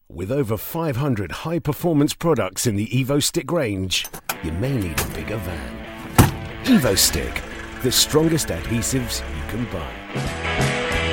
With over 500 high-performance products in the EvoStick range, you may need a bigger van. EvoStick, the strongest adhesives you can buy.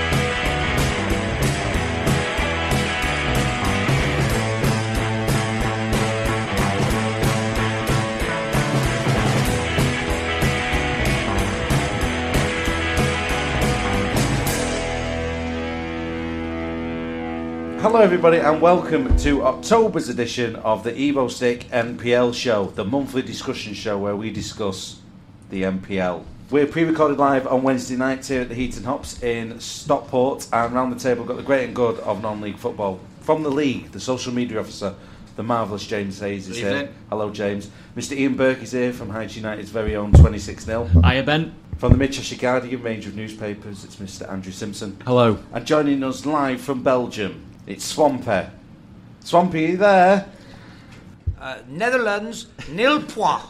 Hello everybody and welcome to October's edition of the EvoStick NPL show, the monthly discussion show where we discuss the NPL. We're pre-recorded live on Wednesday night here at the Heat and Hops in Stockport, and around the table we've got the great and good of non-league football. From the league, the social media officer, the marvellous James Hayes is here. Hello James. Mr Ian Burke is here from Heights United's very own 26-0. Hiya Ben. From the Mid-Cheshire Guardian range of newspapers, it's Mr Andrew Simpson. Hello. And joining us live from Belgium, it's Swampy. Swampy, are you there? Netherlands, 0 points.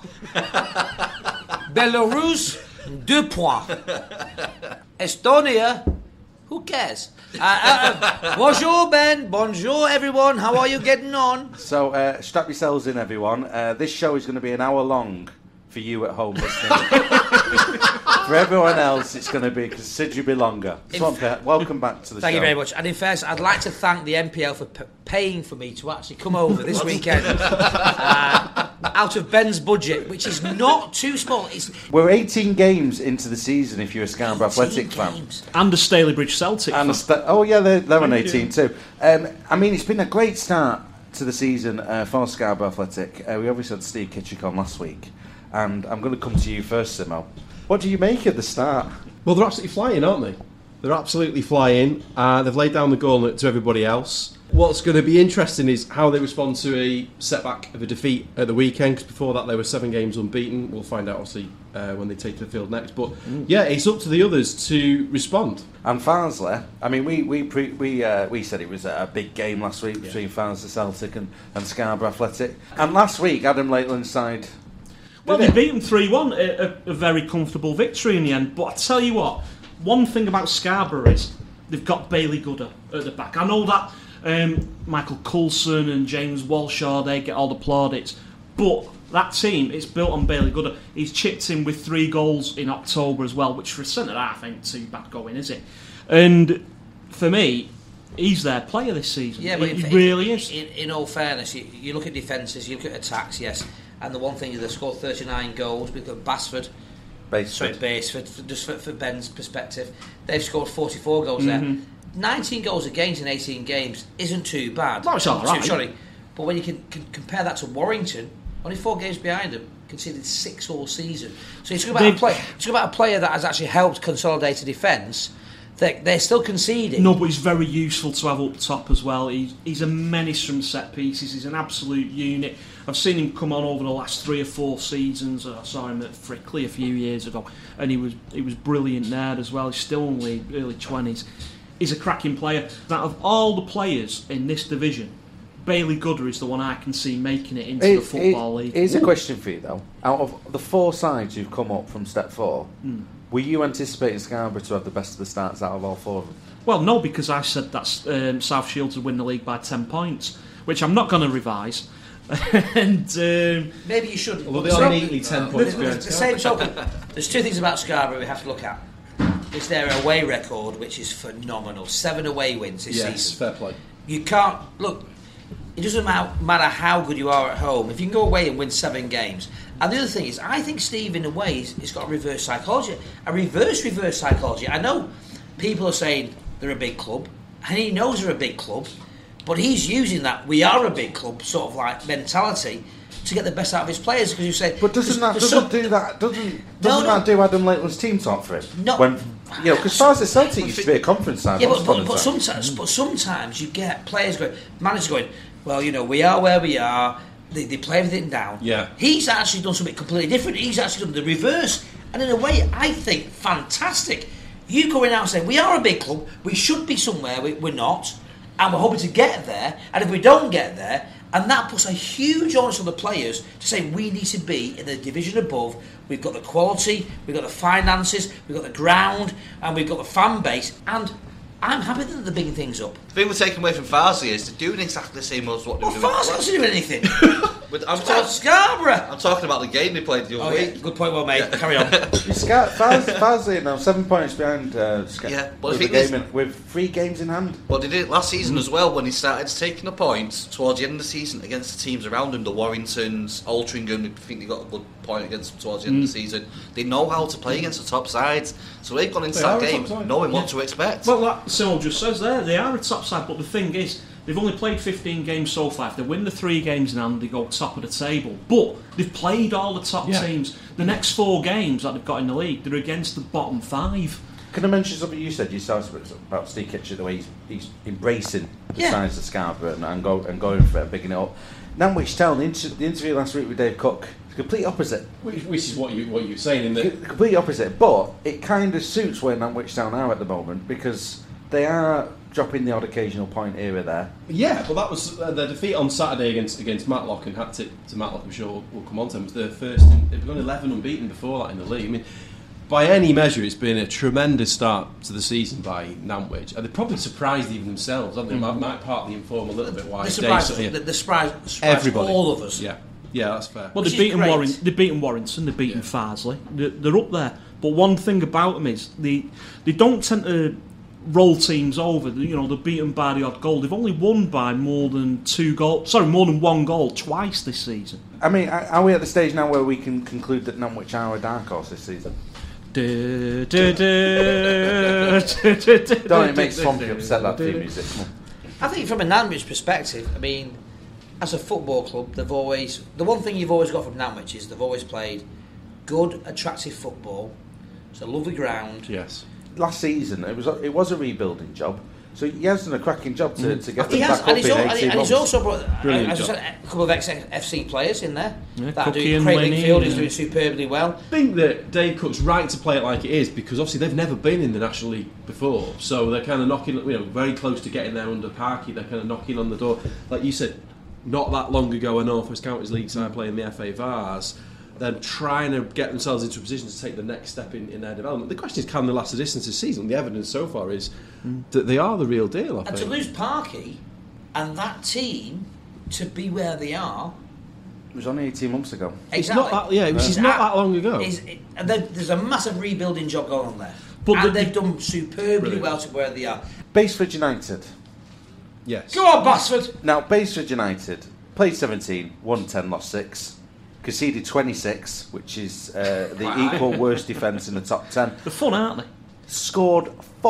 Belarus, 2 points. Estonia, who cares? Bonjour, Ben. Bonjour, everyone. How are you getting on? So, strap yourselves in, everyone. This show is going to be an hour long for you at home listening. For everyone else, it's going to be considerably longer. Swampy, welcome back to the show. Thank you very much. And in fairness, I'd like to thank the NPL for paying for me to actually come over this weekend out of Ben's budget, which is not too small. We're 18 games into the season if you're a Scarborough Athletic fan. And a Stalybridge Celtic fan. They're on 18 too. I mean, it's been a great start to the season for Scarborough Athletic. We obviously had Steve Kitchick on last week. And I'm going to come to you first, Simo. What do you make of the start? Well, they're absolutely flying, aren't they? They're absolutely flying. They've laid down the gauntlet to everybody else. What's going to be interesting is how they respond to a setback of a defeat at the weekend, because before that they were 7 games unbeaten. We'll find out, obviously, when they take to the field next. But, yeah, it's up to the others to respond. And Farnsley, I mean, we said it was a big game last week between Farnsley Celtic and Scarborough Athletic. And last week, Adam Lakeland's side... Well, they beat them 3-1, a very comfortable victory in the end. But I tell you what, one thing about Scarborough is they've got Bailey Gooder at the back. I know that Michael Coulson and James Walshaw, they get all the plaudits, but that team, it's built on Bailey Gooder. He's chipped in with 3 goals in October as well, which for a centre-half ain't too bad going, is it? And for me, he's their player this season. Yeah, but he really is. In all fairness, you look at defences, you look at attacks, yes. And the one thing is they've scored 39 goals. We've got Basford, just for Ben's perspective. They've scored 44 goals there. 19 goals against in 18 games isn't too bad. No, it's all right. Sorry. But when you can compare that to Warrington, only 4 games behind them, conceded 6 all season. So it's about a player that has actually helped consolidate a defence. They're still conceding. No, but he's very useful to have up top as well. He's a menace from set pieces. He's an absolute unit. I've seen him come on over the last 3 or 4 seasons. I saw him at Frickley a few years ago, and he was brilliant there as well. He's still only early 20s. He's a cracking player. Out of all the players in this division, Bailey Gooder is the one I can see making it into the Football League. Here's a question for you though. Out of the 4 sides who've come up from Step 4, were you anticipating Scarborough to have the best of the starts out of all 4 of them? Well, no, because I said that South Shields would win the league by 10 points, which I'm not going to revise. And maybe you should. Well, they are neatly 10 points behind. The same token, there's 2 things about Scarborough we have to look at. It's their away record, which is phenomenal. 7 away wins this season. Yes, fair play. You can't look. It doesn't matter how good you are at home. If you can go away and win 7 games. And the other thing is, I think Steve, in a way, he's got a reverse psychology. A reverse psychology. I know people are saying they're a big club, and he knows they're a big club, but he's using that we are a big club sort of like mentality to get the best out of his players. Because you say, but doesn't that do Adam Lakeland's team talk for him? No, when because Farnsley Celtic used to be a conference side. Yeah, but sometimes you get players going, managers going, well, we are where we are. They play everything down. Yeah. He's actually done something completely different. He's actually done the reverse. And in a way, I think, fantastic. You going out and saying, we are a big club, we should be somewhere, we're not, and we're hoping to get there, and if we don't get there, and that puts a huge onus on the players to say we need to be in the division above. We've got the quality, we've got the finances, we've got the ground, and we've got the fan base, and I'm happy that they're bigging things up. The thing we're taking away from Farsley is they're doing exactly the same as what they were doing. Farsley doesn't do anything. I'm Scarborough. talking about the game they played the other week. Good point, well made. Carry on. Farsley now 7 points behind. With 3 games in hand. But they did it last season as well when he started taking the points towards the end of the season against the teams around him, the Warringtons, Altrincham. I think they got a good point against them towards the end of the season. They know how to play against the top sides, so they've gone into that game knowing what to expect. Well, that Simon just says there, they are a top side, but the thing is, they've only played 15 games so far. If they win the 3 games in hand, they go top of the table. But they've played all the top teams. The next 4 games that they've got in the league, they're against the bottom 5. Can I mention something you said? You started about Steve Kitchen, the way he's embracing the size of Scarborough and going for it, bigging it up. Nantwich Town, the interview last week with Dave Cook, the complete opposite. Which is what you're saying in the complete opposite. But it kind of suits where Nantwich Town are at the moment because they are dropping the odd occasional point here or there. Yeah, well, that was their defeat on Saturday against Matlock, and hat tip to Matlock, I'm sure we'll come on to them. It was their first. They've gone 11 unbeaten before that in the league. I mean, by any measure, it's been a tremendous start to the season by Nantwich. They're probably surprised even themselves, haven't they? Might partly inform a little bit why they surprised everybody, all of us. Yeah, that's fair. Well, they've beaten Warrington, they've beaten Farsley. They're up there. But one thing about them is they don't tend to roll teams over. They're beaten by the odd goal. They've only won by more than 1 goal twice this season. I mean, are we at the stage now where we can conclude that Nantwich are a dark horse this season? Don't it make Swampy upset, that theme music? I think from a Nantwich perspective, I mean, as a football club, the one thing you've always got from Nantwich is they've always played good, attractive football. It's a lovely ground. Yes. Last season, it was a rebuilding job. So he has done a cracking job to get them back up in 18 months. And he's also brought a couple of ex-FC players in there. Craig Lingfield is doing superbly well. I think that Dave Cook's right to play it like it is because obviously they've never been in the National League before. So they're kind of knocking, very close to getting there under Parky. They're kind of knocking on the door. Like you said, not that long ago, a North West Counties League side playing the FA Vars. They're trying to get themselves into a position to take the next step in their development. The question is, can they last the distance this season? The evidence so far is that they are the real deal, I think. To lose Parky and that team to be where they are... It was only 18 months ago. Exactly. It's not that long ago. There's a massive rebuilding job going on there. And they've done superbly well to where they are. Basford United. Yes. Go on, Basford! Now, Basford United played 17, won 10, lost 6. Conceded 26, which is the equal worst defence in the top 10. They're fun, aren't they? Scored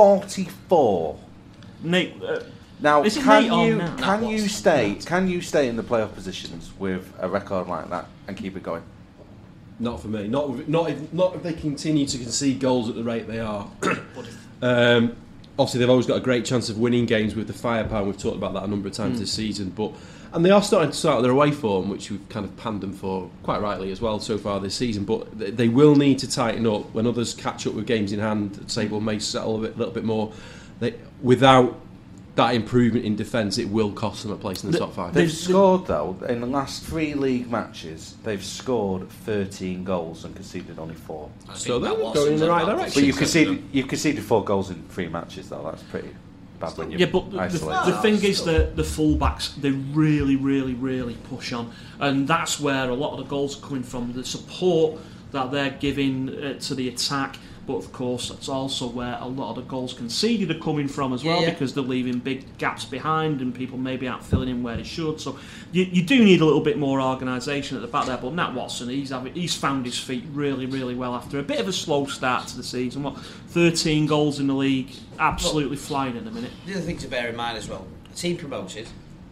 44. Nate, now, can you stay in the playoff positions with a record like that and keep it going? Not for me. Not if they continue to concede goals at the rate they are. Obviously, they've always got a great chance of winning games with the firepower. We've talked about that a number of times this season, and they are starting to start their away form, which we've kind of panned them for quite rightly as well so far this season. But they will need to tighten up when others catch up with games in hand. Sable may settle a little bit more. Without that improvement in defence, it will cost them a place in the top 5. They've scored, though, in the last 3 league matches, they've scored 13 goals and conceded only 4. So they're going in the right direction. But you've conceded 4 goals in 3 matches, though. That's pretty bad when you isolate. The thing is that the full-backs, they really, really, really push on. And that's where a lot of the goals are coming from, the support that they're giving to the attack. But of course, that's also where a lot of the goals conceded are coming from as well, because they're leaving big gaps behind and people maybe aren't filling in where they should. So you do need a little bit more organisation at the back there. But Nat Watson, he's found his feet really, really well after a bit of a slow start to the season. 13 goals in the league, absolutely flying at the minute. The other thing to bear in mind as well, a team promoted,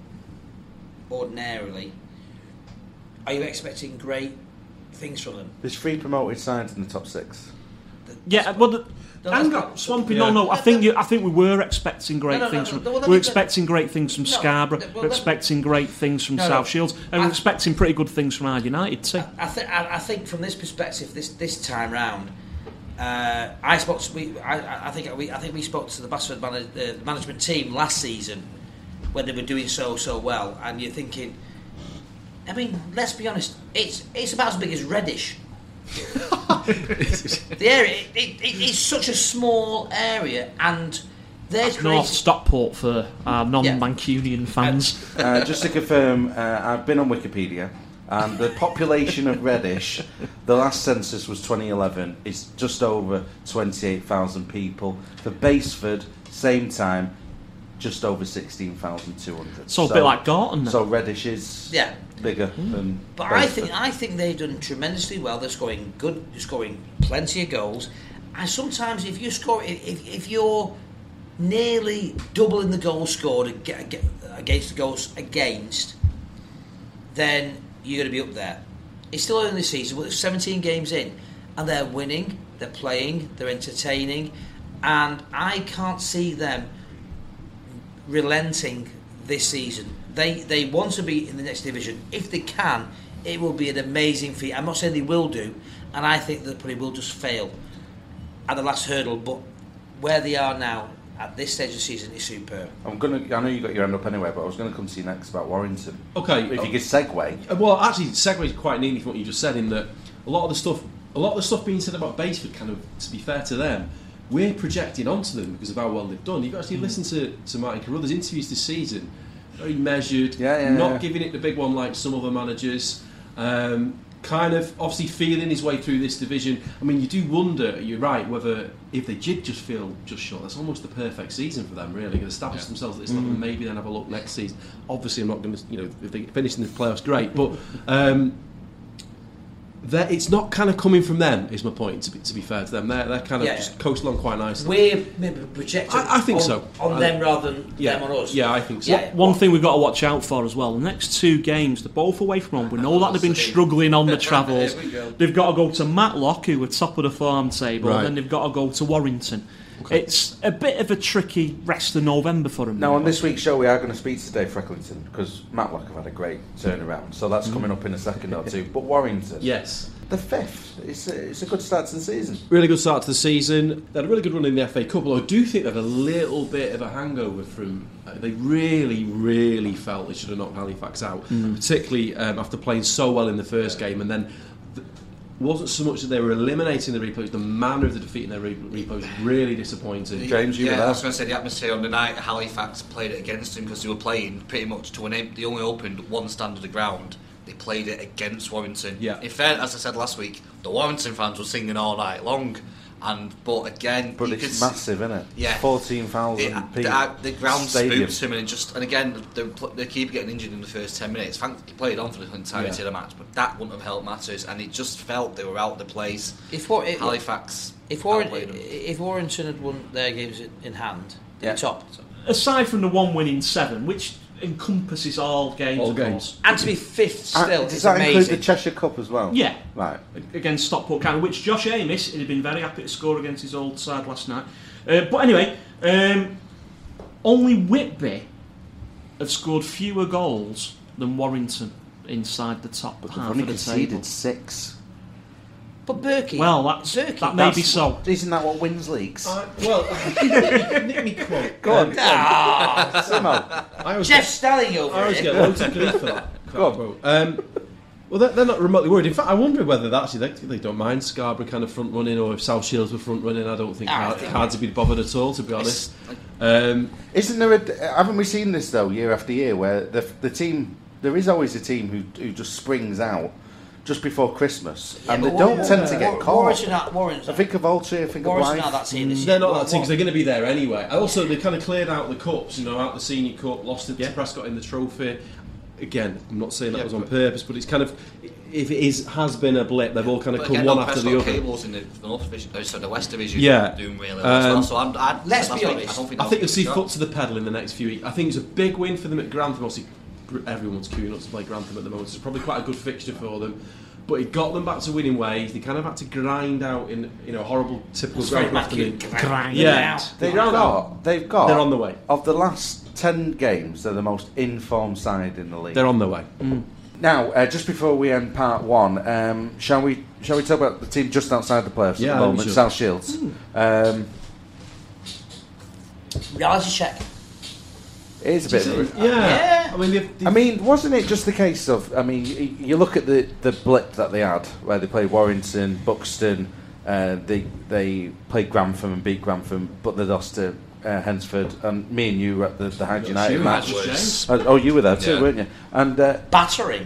ordinarily, are you expecting great things from them? There's 3 promoted sides in the top 6. Yeah, well, Swampy. No. I think we were expecting great things from. We're expecting great things from Scarborough. We're expecting great things from South Shields, and we're expecting pretty good things from Hyde United too. I think from this perspective, this time round, I think we spoke to the Basford management team last season when they were doing so well, and you're thinking, I mean, let's be honest, it's about as big as Reddish. The area, it's such a small area, and There's North crazy. Stockport for our non-Mancunian fans. Just to confirm, I've been on Wikipedia, and the population of Reddish, the last census was 2011, is just over 28,000 people. For Baseford, same time, just over 16,200. So a bit like Gorton. So Reddish is bigger than. But Baseford. I think they've done tremendously well. They're scoring plenty of goals. And sometimes if you're nearly doubling the goals scored against the goals against, then you're going to be up there. It's still early in the season, but there's 17 games in, and they're winning, they're playing, they're entertaining, and I can't see them relenting this season. They want to be in the next division. If they can, it will be an amazing feat. I'm not saying they will do, and I think they probably will just fail at the last hurdle, but where they are now at this stage of the season is superb. I know you got your hand up anyway, but I was going to come to you next about Warrington. Okay. If you could segue. Well, actually, segues quite neatly from what you just said, in that a lot of the stuff being said about Baseford, kind of, to be fair to them, we're projecting onto them because of how well they've done. You've actually listened to Martin Carruthers' interviews this season, very measured, not giving it the big one like some other managers, kind of obviously feeling his way through this division. I mean, you do wonder, you're right, whether if they did just feel just short, that's almost the perfect season for them, really. They establish themselves at this level and maybe then have a look next season. Obviously, I'm not going to, if they finish in the playoffs, great, but it's not kind of coming from them, is my point, to be fair to them. They're kind of just coast along quite nicely. We're maybe projecting I think so. On them rather than them on us. Yeah, I think so. Yeah. One thing we've got to watch out for as well, the next two games, they're both away from home. We know that they've been struggling on the travels. They've got to go to Matlock, who are top of the farm table, and then they've got to go to Warrington. Okay. It's a bit of a tricky rest of November for them. Now, on this week's show, we are going to speak to Dave Frecklington, because Matlock have had a great turnaround, so that's coming up in a second or two. But Warrington, yes, the fifth, it's a good start to the season. Really good start to the season. They had a really good run in the FA Cup, although I do think they had a little bit of a hangover from... they really, really felt they should have knocked Halifax out, particularly after playing so well in the first game, and then... It wasn't so much that they were eliminating the replays, the manner of the defeat in their replays was really disappointing. James, you were there. I was going to say the atmosphere on the night Halifax played it against him because they were playing pretty much to an end. They only opened one stand of the ground. They played it against Warrington. Yeah. In fair, as I said last week, the Warrington fans were singing all night long. But it's massive, isn't it? Yeah, 14,000 people. The ground stadium. spooks him, and again, they keep getting injured in the first 10 minutes. He played on for the entirety of the match, but that wouldn't have helped matters, and it just felt they were out of the place. Halifax. If Warrington had won their games in hand, top. Aside from the one win in 7, which encompasses all games. All games. And to be fifth still, does it's that amazing. include the Cheshire Cup as well? Yeah. Right. Against Stockport County, which Josh Amos had been very happy to score against his old side last night. But anyway, only Whitby have scored fewer goals than Warrington inside the top But they've half only of the conceded table. 6. But Berkey... Well, that may be so. Isn't that what wins leagues? Nick me quote. Go on. Simo. Jeff Stelling over I always it. get loads of grief for that. Go on. Quote. Well, they're not remotely worried. In fact, I wonder whether they don't mind Scarborough kind of front running, or if South Shields were front running. I don't think Cards would be bothered at all, to be honest. Isn't there haven't we seen this though year after year where the team, there is always a team who just springs out just before Christmas, and they don't tend to get caught. I think of Ulster, I think of Blythe. They're not that team because they're going to be there anyway. Also, they kind of cleared out the cups, out the Senior Cup, lost it to Prescott in the trophy. Again, I'm not saying that was on purpose, but it's kind of, if it has been a blip, they've all kind of come one after the other. Cables in the North Division, the West Division, doing really well as well. So let's be honest. I think you'll see foot to the pedal in the next few weeks. I think it's a big win for them at Grantham. Obviously, everyone's queuing up to play Grantham at the moment, so it's probably quite a good fixture for them. But it got them back to winning ways. They kind of had to grind out in horrible, typical Grantham afternoon. They've got. They're on the way. Of the last 10 games, they're the most informed side in the league. They're on the way. Now, just before we end part 1, shall we talk about the team just outside the playoffs at the moment, South Shields? Reality check. It is a bit of a... Yeah. I mean, wasn't it just the case of... I mean, you look at the blip that they had, where they played Warrington, Buxton, they played Grantham and beat Grantham, but they lost to Hensford, and me and you were at the Hyde United Sure, match. James. Oh, you were there too, Yeah. weren't you? And Battering.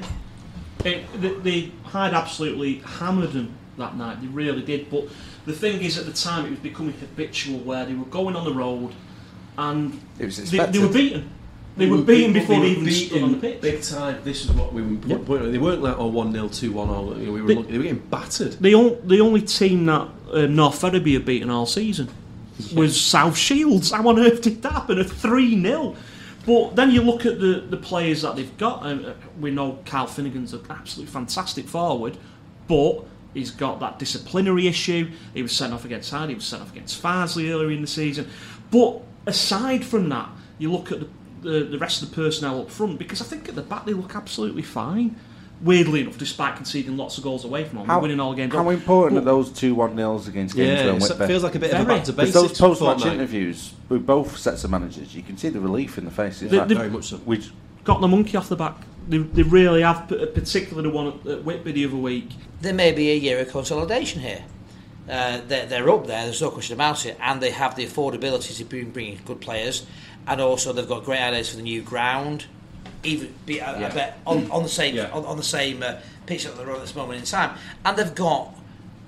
The Hyde absolutely hammered them that night. They really did. But the thing is, at the time, it was becoming habitual where they were going on the road and it was they expected. were beaten. They were beaten before they even beaten stood on the pitch. big time. This is what we were. They weren't like 1-0, 2-1. They were getting battered. The only team that North Ferriby had beaten all season was South Shields. How on earth did that happen? A 3-0. But then you look at the players that they've got. We know Kyle Finnegan's an absolutely fantastic forward, but he's got that disciplinary issue. He was sent off against Hyde. He was sent off against Farsley earlier in the season. But aside from that, you look at the rest of the personnel up front, because I think at the back they look absolutely fine. Weirdly enough, despite conceding lots of goals away from home, winning all games. How important are those 2 1-0s against Gainsborough and It Whitby? feels like a bit of a Very. back to Because basics. those post-match fortnight. interviews with both sets of managers, you can see the relief in the faces. They- Like, they- Very much so. we Got the monkey off the back. They really have, particularly the one at Whitby the other week. There may be a year of consolidation here. They're up there, there's no question about it, and they have the affordability to bring in good players, and also they've got great ideas for the new ground. I bet on the same Yeah. on the same pitch that they're on at this moment in time, and they've got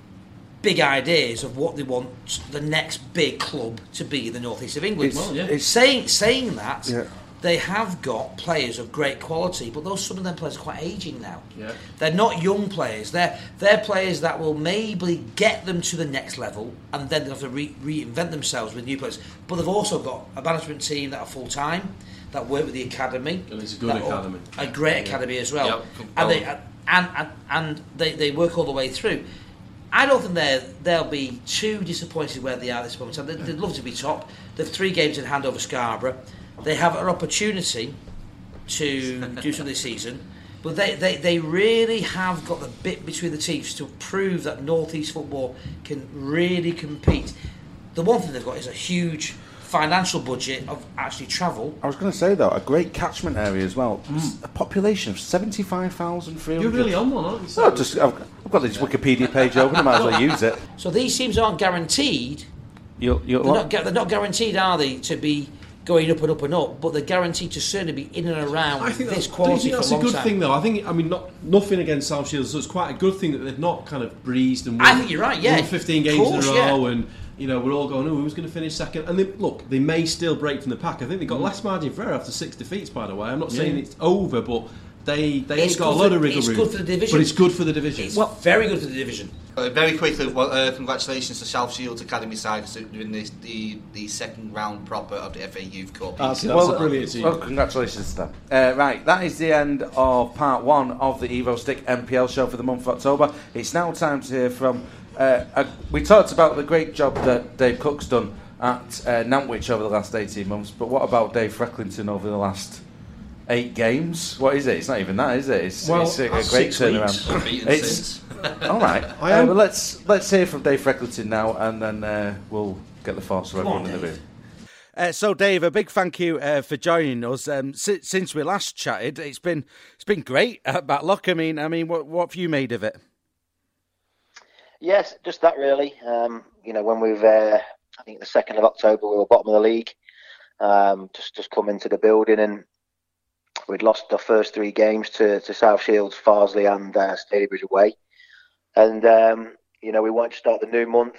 big ideas of what they want the next big club to be in the northeast of England. It's- Well, yeah. it's- Saying that, Yeah. they have got players of great quality, but some of them players are quite aging now. Yeah. They're not young players. They're players that will maybe get them to the next level, and then they'll have to reinvent themselves with new players. But they've also got a management team that are full time, that work with the academy. And it's a good academy. A great academy as well. Yep. And they work all the way through. I don't think they'll be too disappointed where they are at this moment in time. They'd love to be top. They've 3 games in hand over Scarborough. They have an opportunity to do something this season, but they really have got the bit between the teeth to prove that North East football can really compete. The one thing they've got is a huge financial budget of actually travel. I was going to say though, a great catchment area as well. A population of 75,300. You're really on one, aren't you? Oh, I've got this Wikipedia page open. I might as well use it. So these teams aren't guaranteed. You're They're not guaranteed, are they, to be going up and up and up? But they're guaranteed to certainly be in and around I think this that's, quality that's for a a long good time. thing, though. I mean, nothing against South Shields, so it's quite a good thing that they've not kind of breezed and won, I think you're right, yeah. won 15 games Of course, in a row, yeah. and we're all going, who's going to finish second? And they may still break from the pack. I think they've got less margin for error after 6 defeats, by the way. I'm not saying it's over, but they ain't got a lot of wriggle room. It's good for the division. But it's good for the division. It's very good for the division. Very quickly, congratulations to South Shields Academy side for doing the second round proper of the FA Youth Cup. That's a brilliant team. Well, congratulations to them. Right, that is the end of part 1 of the Evo Stick MPL show for the month of October. It's now time to hear from... we talked about the great job that Dave Cook's done at Nantwich over the last 18 months, but what about Dave Frecklington over the last 8 games? What is it? It's not even that, is it? It's a great 6 turnaround. Unbeaten It's since. all right. am- Well, let's hear from Dave Frecklington now, and then we'll get the thoughts of everyone in the room. So, Dave, a big thank you for joining us. Since we last chatted, it's been great at Matlock. I mean, what have you made of it? Yes, just that really. When we've, I think the 2nd of October, we were bottom of the league. Just come into the building, and we'd lost our first 3 games to South Shields, Farsley, and Stalybridge away. And we wanted to start the new month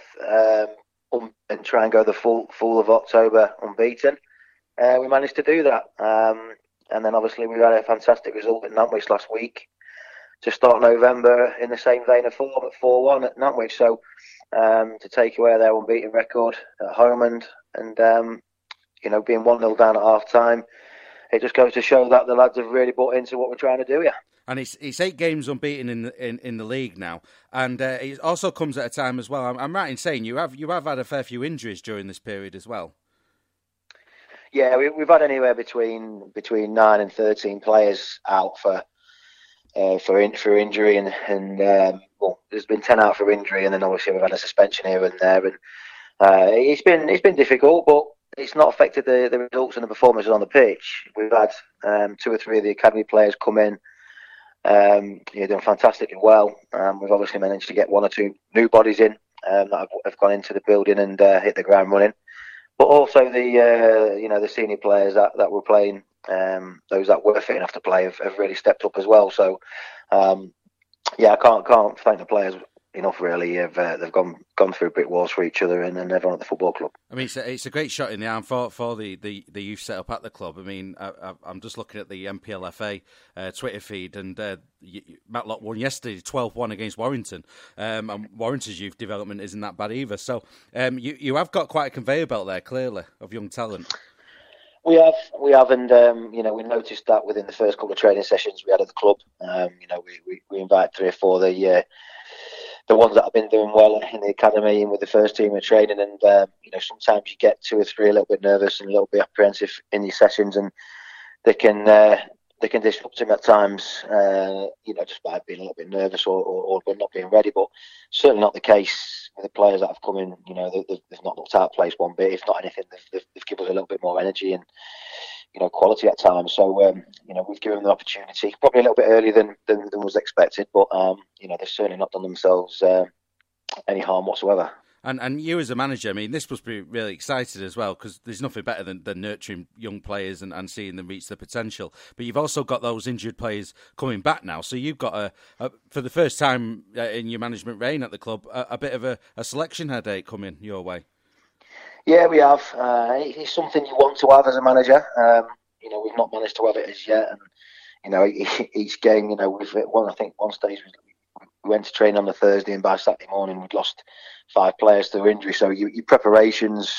and try and go the full of October unbeaten. We managed to do that, and then obviously we had a fantastic result at Nantwich last week to start November in the same vein of form at 4-1 at Nantwich. So to take away their unbeaten record at home and being 1-0 down at half time, it just goes to show that the lads have really bought into what we're trying to do here. And it's 8 games unbeaten in the league now, and it also comes at a time as well. I'm right in saying you have had a fair few injuries during this period as well. Yeah, we've had anywhere between 9 and 13 players out for injury, and there's been 10 out for injury, and then obviously we've had a suspension here and there, and it's been difficult, but it's not affected the results and the performances on the pitch. We've had 2 or 3 of the academy players come in. Doing fantastically well. We've obviously managed to get 1 or 2 new bodies in that have gone into the building and hit the ground running. but also the senior players that were playing, those that were fit enough to play have really stepped up as well. So I can't thank the players enough, really. They've gone through brick walls for each other and everyone at the football club. I mean, it's a great shot in the arm for the youth set up at the club. I mean, I'm just looking at the MPLFA Twitter feed, and Matlock won yesterday 12-1 against Warrington. And Warrington's youth development isn't that bad either. So you have got quite a conveyor belt there, clearly, of young talent. We have, and we noticed that within the first couple of training sessions we had at the club. We invited 3 or 4 the ones that have been doing well in the academy and with the first team in training, and sometimes you get 2 or 3 a little bit nervous and a little bit apprehensive in these sessions, and they can disrupt him at times, just by being a little bit nervous or not being ready. But certainly not the case with the players that have come in. They've not looked out of place one bit. If not anything, they've given us a little bit more energy and quality at times. So we've given them the opportunity, probably a little bit earlier than was expected, but they've certainly not done themselves any harm whatsoever. And you as a manager, I mean, this must be really exciting as well, because there's nothing better than nurturing young players and seeing them reach their potential. But you've also got those injured players coming back now, so you've got for the first time in your management reign at the club, a bit of a selection headache coming your way. Yeah, we have. It's something you want to have as a manager. We've not managed to have it as yet, and each game, we've won. I think one stage we went to train on the Thursday, and by Saturday morning we'd lost 5 players through injury. So your preparations,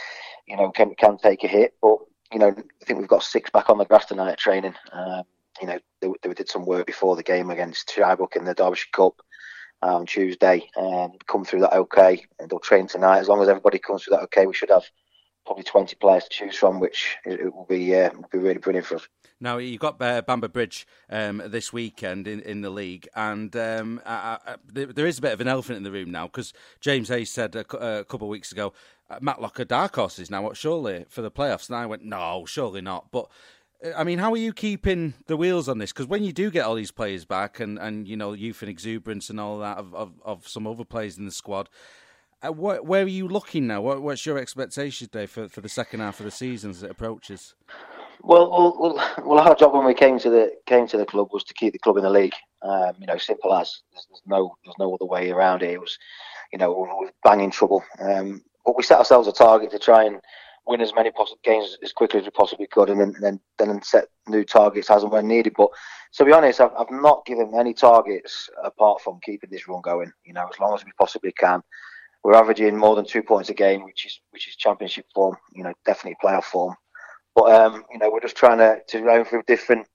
can take a hit. But I think we've got 6 back on the grass tonight at training. They did some work before the game against Shrybrook in the Derbyshire Cup on Tuesday, and come through that okay, and they'll train tonight. As long as everybody comes through that okay, we should have probably 20 players to choose from, which it will be really brilliant for us. Now, you've got Bamber Bridge this weekend in the league, and there is a bit of an elephant in the room now, because James Hayes said a couple of weeks ago, Matlock are dark horses now, surely, for the playoffs. And I went, no, surely not. But I mean, how are you keeping the wheels on this? Because when you do get all these players back, and youth and exuberance and all that of some other players in the squad, where are you looking now? What's your expectation, Dave, for the second half of the season as it approaches? Well, our job when we came to the club was to keep the club in the league. Simple as. There's no other way around it. It was, we were banging trouble. But we set ourselves a target to try and win as many games as quickly as we possibly could, and then set new targets as and when needed. But to be honest, I've not given any targets apart from keeping this run going. As long as we possibly can. We're averaging more than 2 points a game, which is championship form. Definitely playoff form. But we're just trying to run through different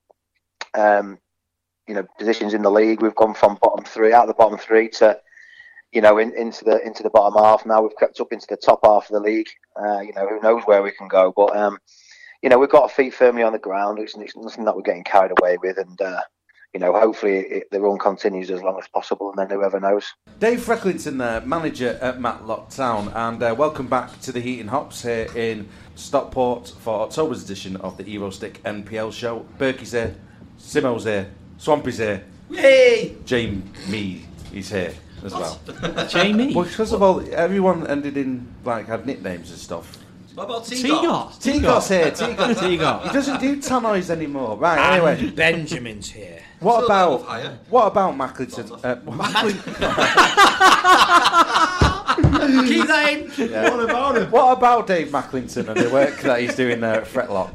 positions in the league. We've gone from out of the bottom 3 to into the bottom half. Now we've crept up into the top half of the league. Who knows where we can go? But we've got our feet firmly on the ground. It's nothing that we're getting carried away with, and hopefully the run continues as long as possible, and then whoever knows. Dave Frecklington, manager at Matlock Town, and welcome back to the Heat and Hops here in Stockport for October's edition of the Evo-Stick NPL show. Berkey's here, Simo's here, Swampy's here, Yay! Jamie is here as well. Jamie? Well, first of all, everyone ended in, had nicknames and stuff. What about T-Got? T-Got's here. T-Got. He doesn't do tannoys anymore. Right, anyway. And Benjamin's here. What about Macklington? Keep that in. Yeah. What about him? What about Dave Macklington and the work that he's doing there at Fretlock?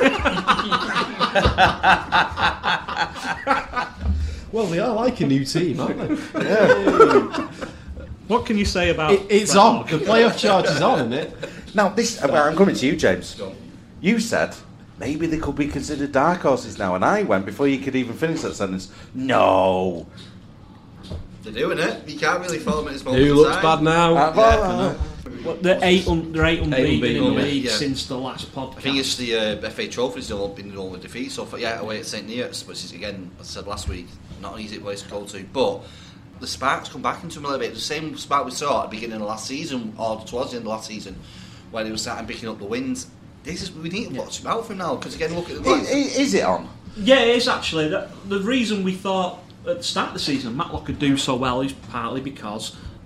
Well, they are like a new team, aren't they? Yeah. What can you say about it's on. The playoff charge is on, isn't it? Now, I'm coming to you, James. You said maybe they could be considered dark horses now, and I went, before you could even finish that sentence, no. They're doing it. You can't really follow them at this moment Who looks bad now? they're 8 unbeaten in the unbeaten, league yeah. since the last podcast. I think it's the FA Trophy still been all the defeat. So away at St Neots, which is, again, as I said last week, not an easy place to go to. But the spark's come back into them a little bit. The same spark we saw at the beginning of last season, or towards the end of last season, when he was starting picking up the wins. We need to watch him out for him now, because again, look at the Is it on? Yeah, it is actually. The reason we thought at the start of the season Matlock could do so well is partly because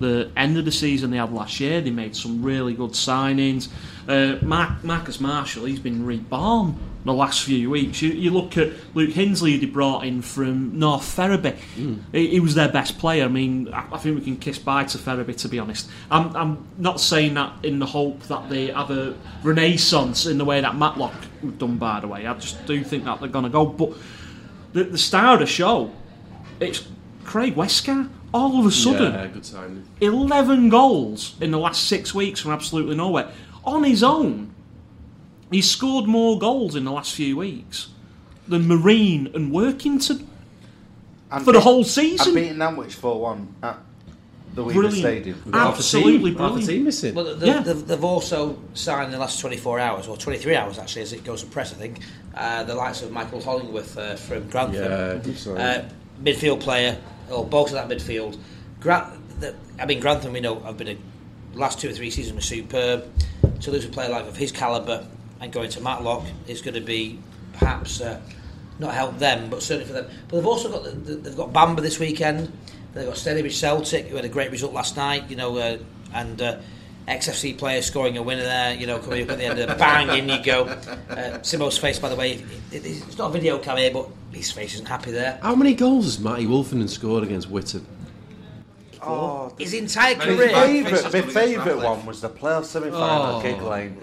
the end of the season they had last year. They made some really good signings. Marcus Marshall, he's been reborn the last few weeks. You look at Luke Hinsley, who they brought in from North Ferriby. He was their best player. I mean, I think we can kiss bye to Ferriby, to be honest. I'm not saying that in the hope that they have a renaissance in the way that Matlock have done, by the way. I just do think that they're going to go. But the star of the show, it's Craig Westcar. All of a sudden, good signing. 11 goals in the last 6 weeks from absolutely nowhere. On his own, he's scored more goals in the last few weeks than Marine and Workington for the whole season. I've beaten Norwich 4-1 at the Weaver Stadium. Absolutely Half the brilliant. team missing. Well, they've also signed in the last 24 hours, or 23 hours actually, as it goes to press, I think, the likes of Michael Hollingworth from Grantham. Yeah, good signing. Midfield player, or both of that midfield. Grantham, we know, have been the last 2 or 3 seasons were superb. To lose a player like of his calibre and going to Matlock is going to be perhaps not help them, but certainly for them. But they've also got they've got Bamba this weekend. They've got Steadybridge Celtic, who had a great result last night. And ex-FC player scoring a winner there. Coming up at the end of the bang, in you go. Simo's face, by the way, it's not a video cam here, but his face isn't happy there. How many goals has Matty Wolfenden scored against Whitton? His entire My career. favourite one was the playoff semi-final at Gig Lane.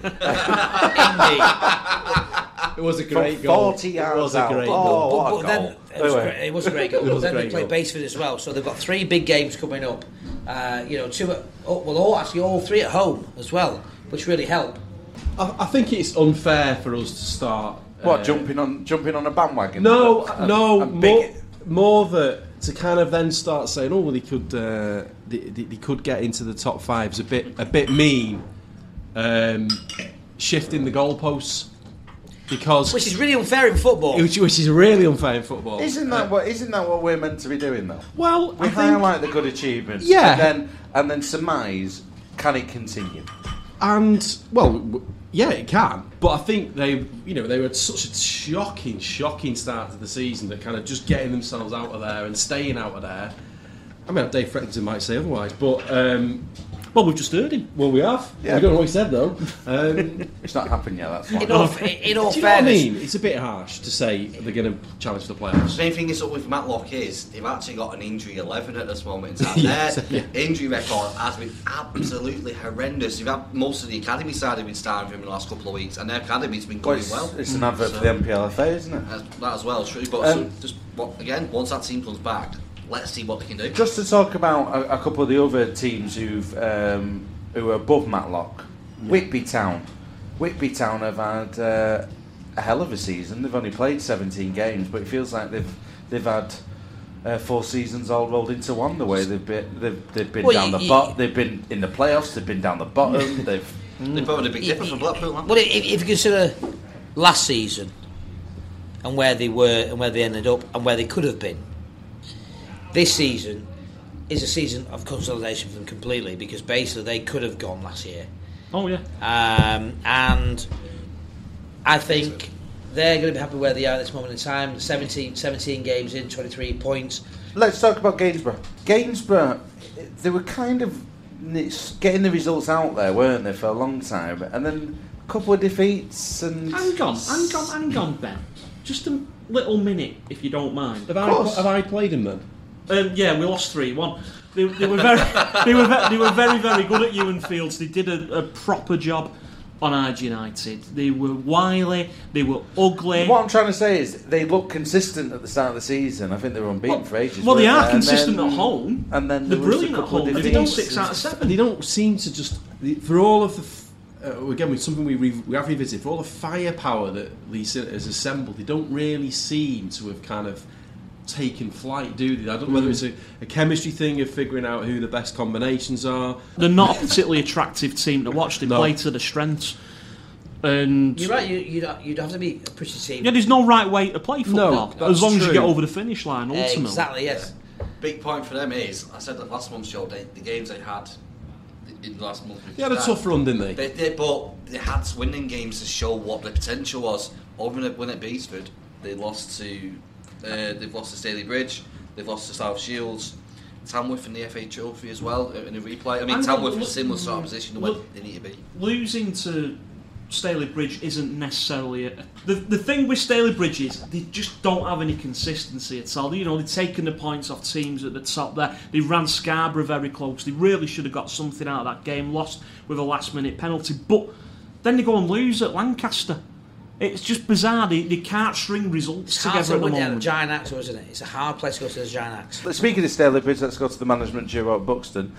It was a From great goal. 40 yards It was a out. great Oh, goal. what a But then goal. it was a great goal. It was But a then they great play goal. Baseford as well, so they've got 3 big games coming up. All 3 at home as well, which really help. I think it's unfair for us to start. What, jumping on a bandwagon? No, big- more that to kind of then start saying, oh, well, they could get into the top 5's a bit mean, shifting the goalposts because Which is really unfair in football. which is really unfair in football. Isn't that what we're meant to be doing though? Well, We I think, highlight the good achievements, Yeah. and then surmise, can it continue? and well, yeah, it can. But I think they were such a shocking start to the season that kind of just getting themselves out of there and staying out of there. I mean, Dave Frettington might say otherwise, but Well, we've just heard him. well, we have. Yeah. We don't know what he said though. It's not happened yet. That's why. In all Do you know what I fairness, mean? It's a bit harsh to say they're going to challenge for the playoffs. The main thing is up with Matlock is they've actually got an injury 11 at this moment in time. Yes, Their injury record has been absolutely horrendous. You've had most of the academy side have been starting for him in the last couple of weeks, and their academy's been going well. It's an advert for the MPLFA, isn't it? That as well, true. But again, once that team comes back, let's see what they can do. Just to talk about a couple of the other teams who are above Matlock, Whitby Town. Whitby Town have had a hell of a season. They've only played 17 games, but it feels like they've had 4 seasons all rolled into one. The way they've been Well, down the bottom, they've been in the playoffs, they've been down the bottom. They've probably a big dipper for Blackpool. Haven't well, if you consider last season and where they were and where they ended up and where they could have been, this season is a season of consolidation for them completely, because basically they could have gone last year. Oh, yeah. And I think they're going to be happy where they are at this moment in time. 17 games in, 23 points. Let's talk about Gainsborough. Gainsborough, they were kind of getting the results out there, weren't they, for a long time? And then a couple of defeats and... Hang on, Ben. Just a little minute, if you don't mind. Have I played him then? Yeah, we lost 3-1. They were very, very good at Ewan Fields. They did a proper job on Hyde United. They were wily, they were ugly. What I'm trying to say is they look consistent at the start of the season. I think they were unbeaten for ages. Well, they weren't are consistent And at home. And then They're there was brilliant a at couple home. of They've done defeats. 6 out of 7. They don't seem to just for all of the again with something we have revisited, for all the firepower that Lee Sinner has assembled, they don't really seem to have kind of taken flight, do they? I don't know whether it's a chemistry thing of figuring out who the best combinations are. They're not a particularly attractive team to watch. They play to the strengths. And You're right, you'd have to be a pretty team. yeah, there's no right way to play football, that's as long as you true. get over the finish line, ultimately. Exactly, yes. Big point for them is, I said that last month's show, the games they had in the last month. They had a tough run, didn't they? But they had winning games to show what the potential was. Over when at Beesford, they've lost to Staley Bridge, they've lost to South Shields, Tamworth in the FA Trophy as well in a replay. I mean, And Tamworth is a similar sort of position where they need to be. Losing to Staley Bridge isn't necessarily the thing with Staley Bridge is they just don't have any consistency at all. You know, they've taken the points off teams at the top there. They ran Scarborough very close. They really should have got something out of that game. Lost with a last-minute penalty, but then they go and lose at Lancaster. It's just bizarre. They can't string results together at the moment. Giant Axe, isn't it? It's a hard place to go to the Giant Axe. Speaking of Staley Bridge, let's go to the management duo at Buxton.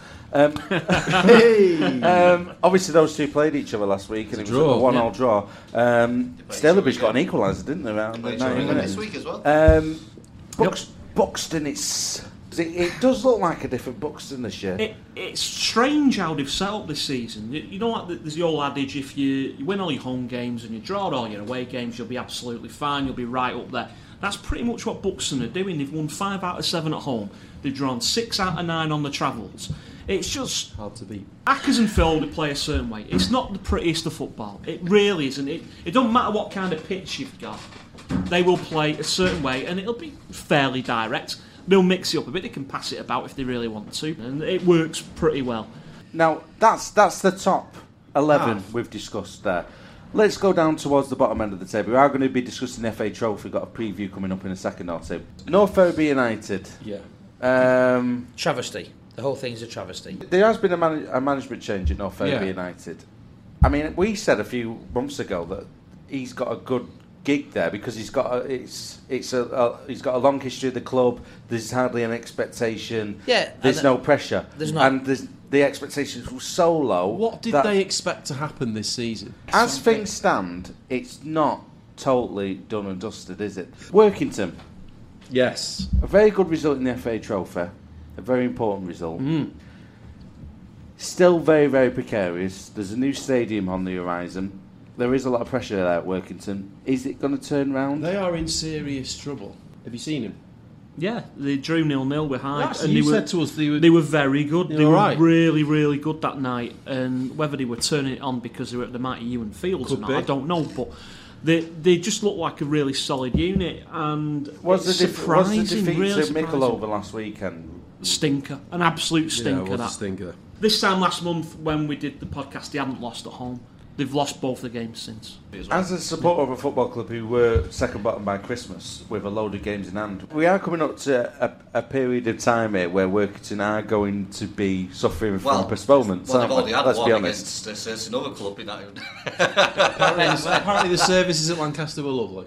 Obviously, those two played each other last week, and it was a 1-1 draw. Staley Bridge got an equaliser, didn't they? Around 90 minutes. This week as well. Buxton, it does look like a different Buxton this year. It's strange how they've set up this season. You know what? There's the old adage: if you win all your home games and you draw all your away games, you'll be absolutely fine. You'll be right up there. That's pretty much what Buxton are doing. They've won 5 out of 7 at home. They've drawn 6 out of 9 on the travels. It's just hard to beat. Hackers and Phil, they play a certain way. It's not the prettiest of football. It really isn't. It doesn't matter what kind of pitch you've got. They will play a certain way, and it'll be fairly direct. They'll mix it up a bit. They can pass it about if they really want to, and it works pretty well. Now, that's the top 11 we've discussed there. Let's go down towards the bottom end of the table. We are going to be discussing the FA Trophy. We've got a preview coming up in a second or two. North Ferriby United. Yeah. Travesty. The whole thing's a travesty. There has been a management change at North Ferriby United. I mean, we said a few months ago that he's got a good gig there because he's got he's got a long history of the club. There's hardly an expectation. Yeah, there's no pressure. There's not. And the expectations were so low. What did they expect to happen this season? As things stand, it's not totally done and dusted, is it? Workington. Yes. A very good result in the FA Trophy. A very important result. Still very, very precarious. There's a new stadium on the horizon. There is a lot of pressure there at Workington. Is it going to turn round? They are in serious trouble. Have you seen them? Yeah, they drew 0-0 with Hyde. Yes, and you said to us they were very good. They were right. really, really good that night. And whether they were turning it on because they were at the mighty Ewan Fields or not, I don't know. But they just look like a really solid unit. And was the surprising, defeat really to Mickle last weekend? Stinker, an absolute stinker. Yeah, it was a stinker. This time last month when we did the podcast, they hadn't lost at home. They've lost both the games since. As a supporter of a football club who were second bottom by Christmas with a load of games in hand, we are coming up to a period of time here where Workington are going to be suffering from postponements. Well, they've already had Let's one be honest. against another club in that. Apparently the services at Lancaster were lovely.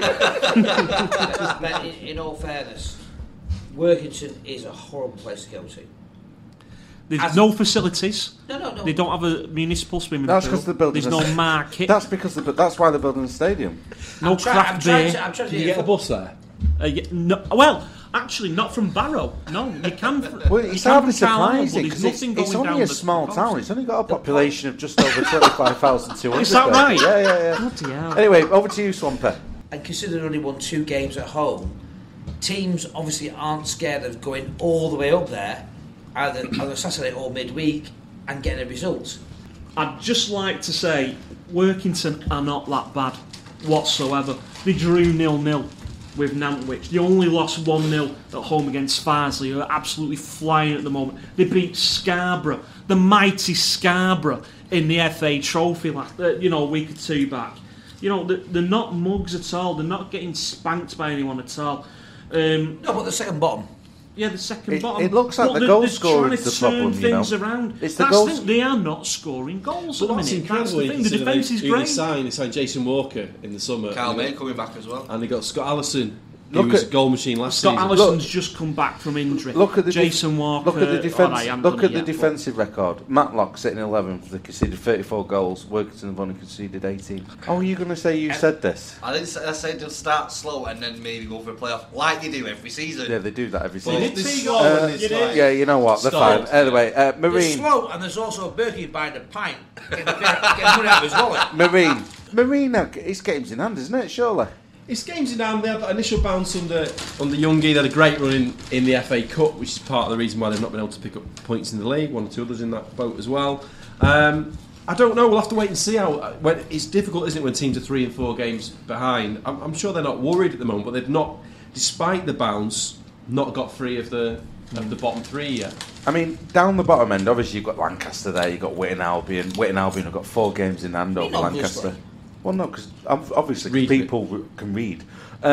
But in all fairness, Workington is a horrible place to go to. There's no facilities. No. They don't have a municipal swimming That's pool. because they're building. There's no market. That's why they're building a stadium. No craft beer. Did you get a bus there? No, well, actually, not from Barrow. No, you can. Well, it's hardly surprising because it's only a small town. It's only got a population of just over 25,200. Is that right? Yeah. Bloody hell. Anyway, over to you, Swampy. And considering they only won 2 games at home, teams obviously aren't scared of going all the way up there, either on a Saturday or midweek, and getting a result. I'd just like to say, Workington are not that bad whatsoever. They drew 0-0 with Nantwich. They only lost 1-0 at home against Farsley, who are absolutely flying at the moment. They beat Scarborough, the mighty Scarborough, in the FA Trophy a week or 2 back. They're not mugs at all. They're not getting spanked by anyone at all. No, but the second bottom. Yeah, the second bottom. It looks like the goal scoring is the problem, things around. It's the goals. They are not scoring goals at the minute. Incredible. That's the thing. The defence is great. They signed Jason Walker in the summer. Carl May coming back as well. And they got Scott Allison, who was a goal machine last season. Scott Allison's just come back from injury. Look at the Jason Walker. Look at the defensive record. Matlock sitting 11th. They conceded 34 goals. Workington have only conceded 18. Oh, are you going to say you said this? I said they'll start slow and then maybe go for a playoff, like they do every season. Yeah, they do that every Well, season. Yeah, you know what? They're fine. Anyway, Marine. They're slow, and there's also Berkey buying a pint, getting money out of his wallet. Marine, it's games in hand, isn't it? Surely. It's games in hand. They had that initial bounce under Youngie. They had a great run in the FA Cup, which is part of the reason why they've not been able to pick up points in the league. 1 or 2 others in that boat as well. I don't know. We'll have to wait and see how. It's difficult, isn't it, when teams are 3 and 4 games behind? I'm sure they're not worried at the moment, but they've not, despite the bounce, not got free of the of the bottom three yet. I mean, down the bottom end, obviously you've got Lancaster there, you've got Witton Albion. Witton Albion have got 4 games in hand over Lancaster. Well, no, because obviously people can read.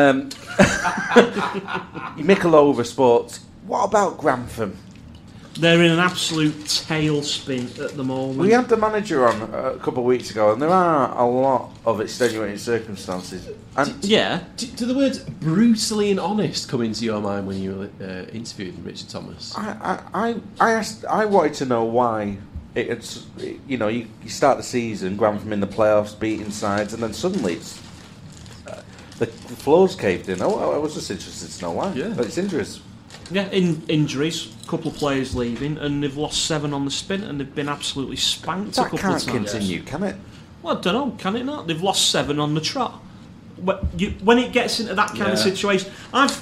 Mickleover Sports. What about Grantham? They're in an absolute tailspin at the moment. We had the manager on a couple of weeks ago, and there are a lot of extenuating circumstances. And Do the words brutally and honest come into your mind when you were interviewing Richard Thomas? I wanted to know why it's you start the season, Grantham in the playoffs, beating sides, and then suddenly it's the floor's caved in. I was just interested to know why. Yeah, but it's interesting. Yeah, injuries, a couple of players leaving, and they've lost 7 on the spin, and they've been absolutely spanked a couple of times. That can't continue, can it? Well, I don't know, can it not? They've lost 7 on the trot. When it gets into that kind of situation,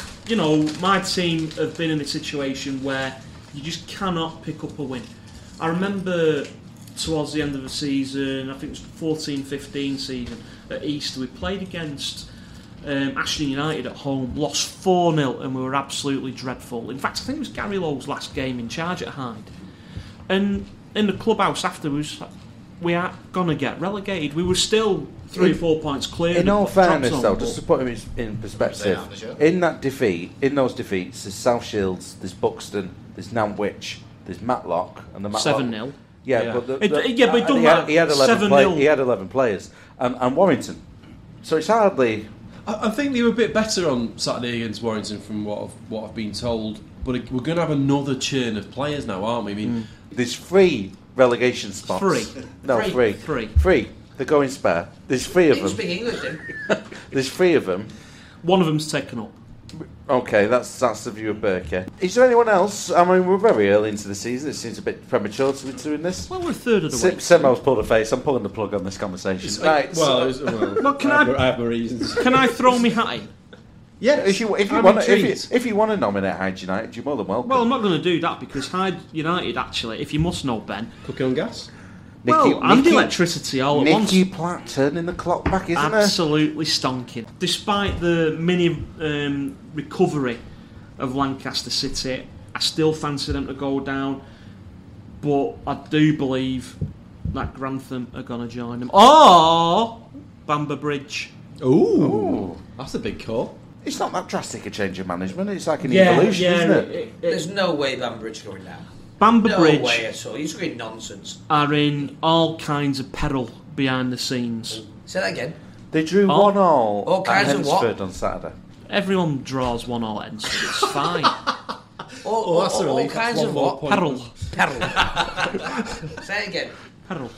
my team have been in a situation where you just cannot pick up a win. I remember towards the end of the season, I think it was 14-15 season, at Easter, we played against Ashton United at home, lost 4-0, and we were absolutely dreadful. In fact, I think it was Gary Lowe's last game in charge at Hyde. And in the clubhouse afterwards, we are going to get relegated. We were still 3 or 4 points clear. In all fairness, though, just to put him in perspective, in those defeats, there's South Shields, there's Buxton, there's Nantwich, there's Matlock, and the Matlock 7-0. Yeah, but he had 11 players, and Warrington. So it's hardly. I think they were a bit better on Saturday against Warrington from what I've been told. But we're going to have another churn of players now, aren't we? I mean, there's 3 relegation spots. 3. No, 3. 3. They're going spare. There's 3 of them. Speak English, then. There's 3 of them. One of them's taken up. Okay, that's the view of Burke. Yeah. Is there anyone else? I mean, we're very early into the season. It seems a bit premature to be doing this. Well, we're a third of the way. Semo's pulled a face. I'm pulling the plug on this conversation. Right. Well, I have my reasons. Can I throw me hat in? Yeah, if you want to nominate Hyde United, you're more than welcome. Well, I'm not going to do that because Hyde United, actually, if you must know, Ben, cooking on gas. And electricity all at once. Nicky Platt turning the clock back, isn't it? Absolutely stonking. Despite the mini recovery of Lancaster City, I still fancy them to go down. But I do believe that Grantham are going to join them. Or Bamber Bridge. Ooh, that's a big call. It's not that drastic a change of management. It's like an evolution, isn't it? There's no way Bamber Bridge going down. Bamber Bridge. No way at all. You're screaming nonsense. Are in all kinds of peril behind the scenes. Say that again. They drew 1-1 all kinds at of what? Hensford on Saturday. Everyone draws 1-1 at Hensford. It's fine. all kinds of what? Peril. Say it again. Peril.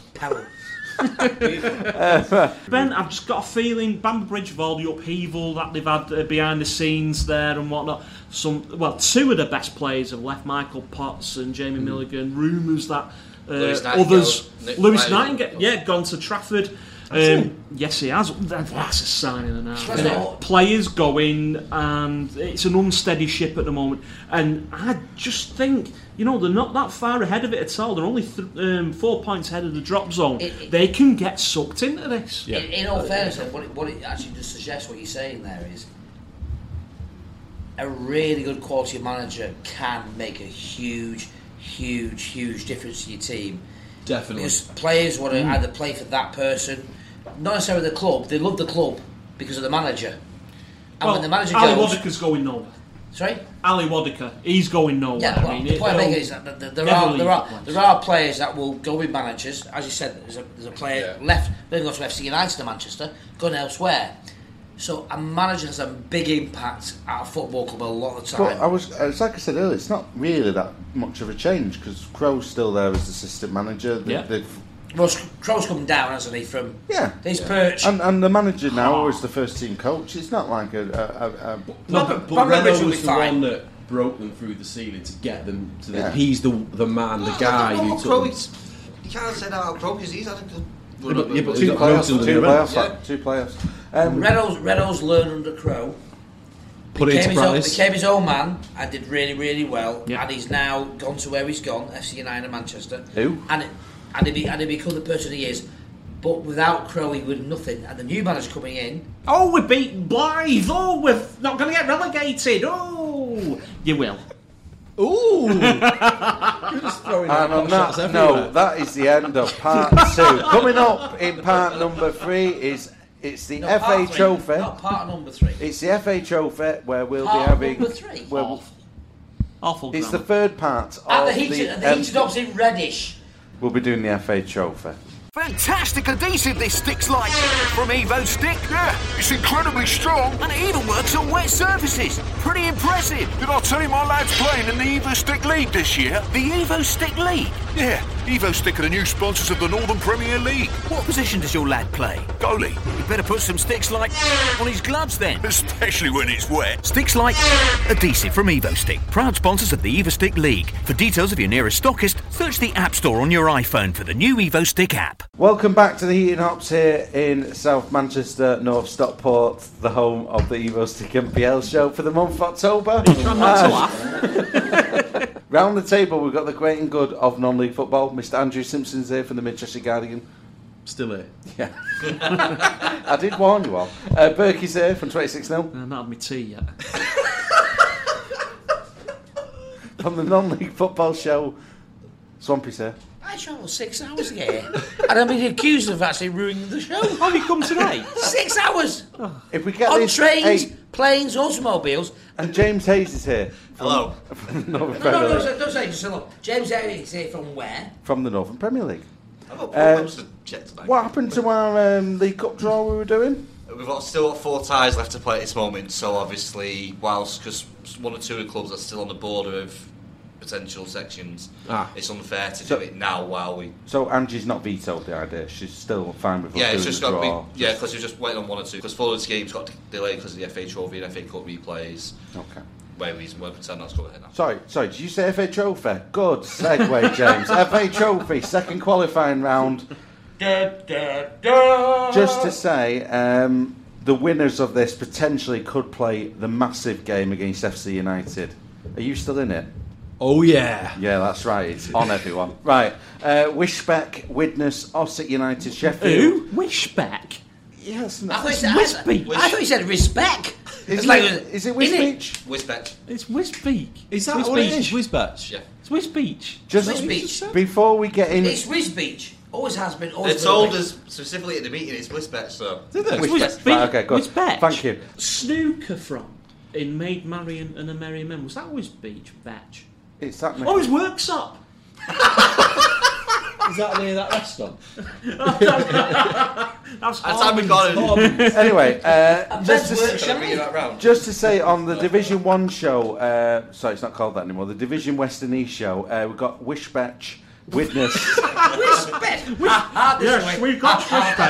Ben, I've just got a feeling Bamber Bridge, with all the upheaval that they've had behind the scenes there and whatnot, 2 of the best players have left, Michael Potts and Jamie Milligan. Rumours that Lewis Nightingale, gone to Trafford. Yes, he has. That's a sign in the night. Players going, and it's an unsteady ship at the moment. And I just think, they're not that far ahead of it at all. They're only 4 points ahead of the drop zone. They can get sucked into this. Yeah. In all fairness, what it actually just suggests, what you're saying there is, a really good quality manager can make a huge difference to your team. Definitely. Because players want to either play for that person, not necessarily the club, they love the club because of the manager. And when the manager Ali goes... Wadika's going nowhere. Sorry? Ali Wadika, he's going nowhere. Yeah, well, the point I'm making is that there are players that will go with managers. As you said, there's a player left, maybe not to FC United to Manchester, going elsewhere. So a manager has a big impact at a football club a lot of the time. But it's like I said earlier, it's not really that much of a change because Crow's still there as assistant manager. Well, Crow's come down, hasn't he, from his perch. And the manager now is the first team coach. It's not like but Renault was the one that broke them through the ceiling to get them to he's the man, the guy who took them. You can't say that about Crow because he's had a good... but 2 players. Reynolds learned under Crow. Became his own man and did really, really well. And he's now gone to where he's gone, FC United Manchester. Who? And he become the person he is. But without Crow, he would nothing. And the new manager coming in... Oh, we're beating Blythe. Oh, we're not going to get relegated. Oh, you will. Ooh! You're just throwing out And on shots that everywhere. note, that is the end of part 2. Coming up in part number 3 is the No, FA part three. Trophy. No, part number 3. It's the FA Trophy where we'll Part be having. number 3. where Awful it's the grammar. third part At of the heated ups in Reddish. We'll be doing the FA Trophy. Fantastic adhesive this Stick's like from Evo Stick. Yeah, it's incredibly strong and it even works on wet surfaces. Pretty impressive. Did I tell you my lad's playing in the Evo Stick League this year? The Evo Stick League? Yeah, Evo Stick are the new sponsors of the Northern Premier League. What position does your lad play? Goalie. You better put some Sticks like on his gloves then. Especially when it's wet. Sticks like adhesive from Evo Stick, proud sponsors of the Evo Stick League. For details of your nearest stockist, search the App Store on your iPhone for the new Evo Stick app. Welcome back to the Heating Hops here in South Manchester, North Stockport, the home of the Evo Stick MPL show for the month of October. Try not to laugh. Round the table, we've got the great and good of non-league football. Mr. Andrew Simpson's here from the Manchester Guardian. Still here. Yeah. I did warn you all. Berkey's here from 26-0. I've not had my tea yet. From the non-league football show, Swampy's here. I travelled 6 hours to get here. And I've been accused of actually ruining the show. Have you come today? 6 hours! If we get On this, trains, hey, planes, automobiles. and James Hayes is here. Hello. From the Northern No, Premier League. don't say just hello. James Harry is here from where? From the Northern Premier League. I've got programs to check tonight. What happened to our League Cup draw we were doing? Still got 4 ties left to play at this moment, so obviously, whilst because 1 or 2 of the clubs are still on the border of potential sections, it's unfair to do it now while we. So Angie's not vetoed the idea. She's still fine with us Yeah, it's doing just the got draw. to be. Yeah, because we're just waiting on 1 or 2. Because Fulham's games got delayed because of the FA Trophy and FA Cup replays. Okay. Where we pretend that's going ahead now. Sorry, did you say FA Trophy? Good segue, James. FA Trophy, second qualifying round. Just to say, the winners of this potentially could play the massive game against FC United. Are you still in it? Oh, yeah. Yeah, that's right. It's on everyone. Right. Wishbeck, Widnes, Ossett United, Sheffield. Who? Wishbeck? Yes. I thought you said respect. Is it Innit? Wisbeach? Wisbeach. It's Wisbeach. Is that Wiz what Beach. it is? Whizbatch? Yeah. It's Wisbeach. Just Wiz Beach. before we get in. It's Wiz Beach. Always has been. They Always told will be. us specifically at the meeting it's Wisbeach, so. Did they? Wishbeck. Right, okay, good. Wisbeach. Thank you. Snooker from in Maid Marian and a Merry Men. Was that Wisbeach? Batch. It's that. Oh, it's Worksop. Is that near that restaurant? That's time we got it. Anyway, Best work, Can I bring you that round? just to say on the Division 1 show, sorry, it's not called that anymore, the Division Western East show, we've got Wishbeach, Widnes. Respect. Yes, we've got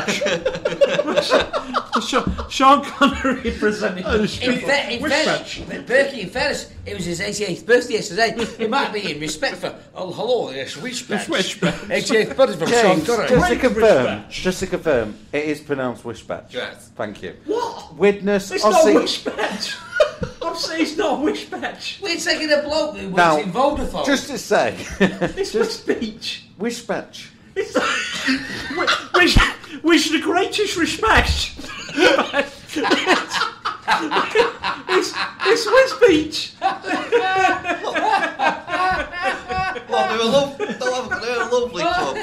Wishbeach. Sean Connery presenting. In fairness, Berkey, in fairness, it was his 88th birthday yesterday. It might be in respect for, oh, hello, yes, Wishbeach. 88th birthday from Sean James, Connery. just to confirm, it is pronounced Wishbeach. Yes. Thank you. What? Widnes, It's not Ossett. Wishbeach. I'm saying it's not Wishbeach. We're taking a bloke who Now, works in Vodafone. Just to say, It's Wisbeach. Wishbeach. It's with the greatest respect. It's Wisbeach. Well, they're a lovely club.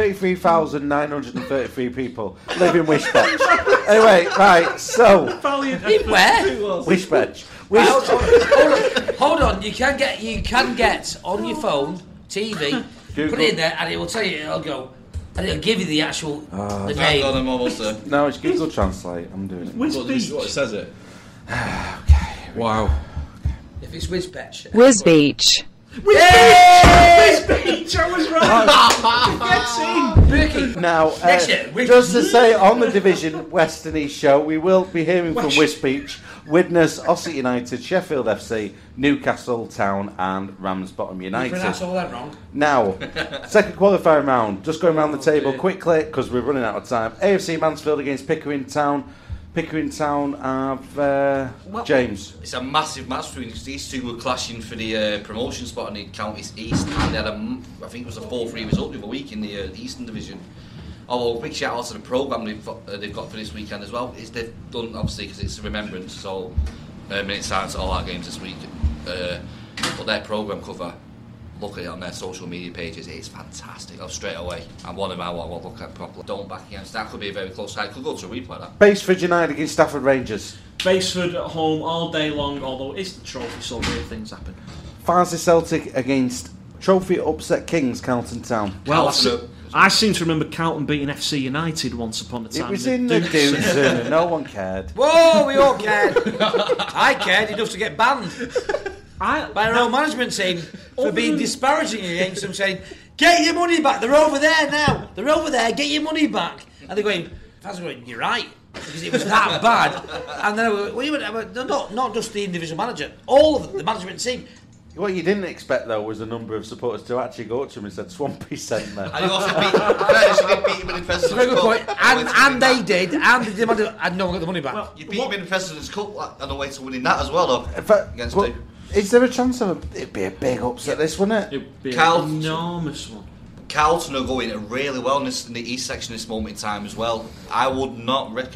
33,933 people live in Wishbeach. Anyway, right, so, Valiant In effort. where? Wishbeach. Hold on. You can get on your phone, TV, Google. put it in there, and it will tell you. It'll go, and it'll give you the actual the Hang on, name. I'm almost there. No, it's Google Translate. I'm doing it. Well, this is what it Wisbeach. says it. Wow. If it's Wizpatch. Wisbeach. Wisbeach. I was right. Gets in. Berkey. Now, Next year, just to say on the Division Western East show, we will be hearing from Wisbeach, Widnes, Ossett United, Sheffield FC, Newcastle Town, and Ramsbottom You United. pronounced all that wrong. Now, second qualifying round, just going around the table quickly because we're running out of time. AFC Mansfield against Pickering Town. Pickering Town have James. It's a massive match between these two were clashing for the promotion spot in the Counties East, and they had I think it was a 4-3 result the other week in the Eastern Division. Although big shout out to the programme they've got for this weekend as well. They've done obviously because it's a remembrance, so minute silence at all our games this week. But But their programme cover, look at it on their social media pages, it's fantastic. Oh, straight away. And one of them I want to look at properly. Don't back against. That could be a very close side. Could go to a replay, that. Baseford United against Stafford Rangers. Baseford at home all day long, although it's the trophy, so weird things happen. Farnsley Celtic against Trophy Upset Kings, Carlton Town. Well, I seem to remember Carlton beating FC United once upon a time. It was in the Dewson and no one cared. Whoa, we all cared. I cared enough to get banned by our own management team for being disparaging against them, saying, get your money back, they're over there now, they're over there, get your money back. And they're going, you're right, because it was that bad. And then I went, not just the individual manager, all of the management team. What you didn't expect, though, was a number of supporters to actually go up to him and said, Swampy sent me. And he also beat him in the President's Cup. Very good point. And they did, and they demanded, and no one got the money back. Well, you beat him in the President's Cup on the way to winning that as well, though. Against well, is there a chance of it'd be a big upset, this, wouldn't it? It'd be an enormous one. Carlton are going really well in the East section this moment in time as well. I wouldn't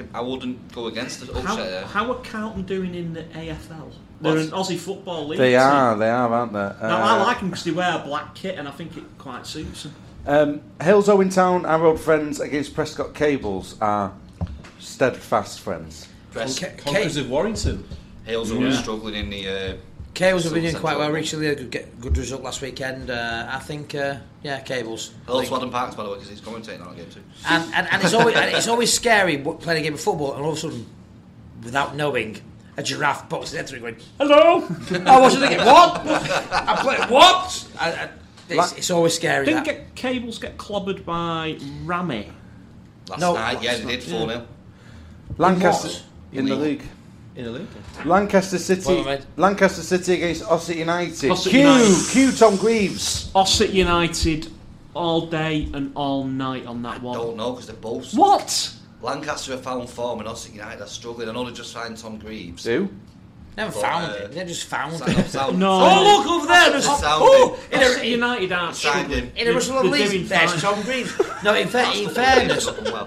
go against the upset. How are Carlton doing in the AFL? They're an Aussie football league. They are, aren't they? Now, I like them because they wear a black kit, and I think it quite suits them. Hills Owen Town, our old friends against Prescott Cables are steadfast friends. Conquerors of Warrington. Hills Owen struggling in the. Cables have been doing quite well recently. A good result last weekend. I think, Cables. Hills Wadden Parks, by the way, because he's commentating on a game too. And it's always scary playing a game of football, and all of a sudden, without knowing, a giraffe boxes into it going, hello! I wasn't thinking, what? I played, what? It's always scary. Didn't Cables get clobbered by Rami? Last night, they did 4-0. Lancaster in the league. In a league. Lancaster City against Ossett United. Cue Tom Greaves. Ossett United all day and all night on that one. I don't know, because they're both. What? Lancaster have found form and Ossett United are struggling. I know they just signed Tom Greaves. Who? Never found him. They just found him. No. Oh, look over there. Ossett United aren't signed him. In a Russell and Leeds, there's Tom Greaves. No, in fairness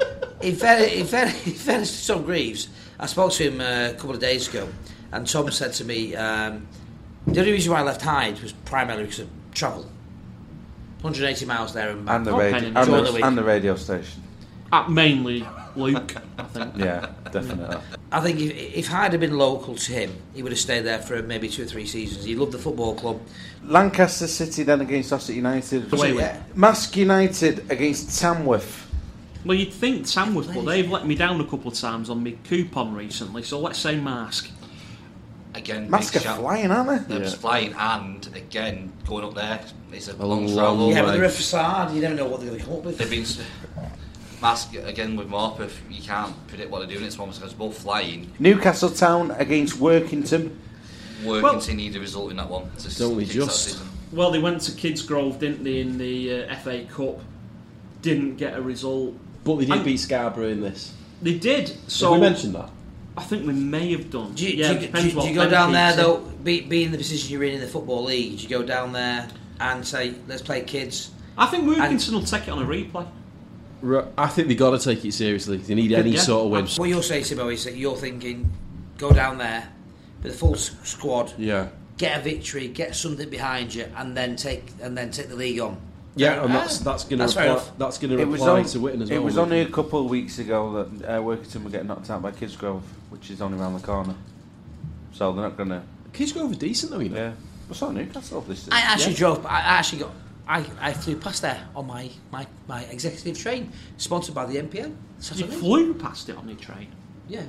to Tom Greaves, I spoke to him a couple of days ago, and Tom said to me, the only reason why I left Hyde was primarily because of travel. 180 miles there and back. And the radio station. Mainly Luke, I think. Yeah, definitely. I think if Hyde had been local to him, he would have stayed there for maybe 2 or 3 seasons. He loved the football club. Lancaster City then against Ossett United. Mask United against Tamworth. Well, you'd think Tamworth, but they've let me down a couple of times on my coupon recently, so let's say Mask. Again, Mask are flying, aren't they? They're flying, and again, going up there, it's a long travel. Yeah, but they're a facade, you never know what they're going to come up with. They've been... Mask, again, with Morpeth, you can't predict what they're doing at this moment, because both flying. Newcastle Town against Workington. Workington need a result in that one. It's only just. Well, they went to Kidsgrove, didn't they, in the FA Cup. Didn't get a result. But they did beat Scarborough in this. They did. So have we mentioned that? I think we may have done. Do you go down there, though, being the position you're in the Football League, do you go down there and say, let's play kids? I think Workington will take it on a replay. I think they've got to take it seriously. They need any sort of win. What you're saying, Simo, is that you're thinking, go down there with a full squad, get a victory, get something behind you, and then take the league on. Yeah, and that's going to apply to Witton as well. It was only a couple of weeks ago that Workington were getting knocked out by Kidsgrove, which is only around the corner. So they're not going to. Kidsgrove are decent, though, you know. Yeah, I saw Newcastle this season. I actually drove. I flew past there on my executive train, sponsored by the NPL. You flew past it on your train? Yeah.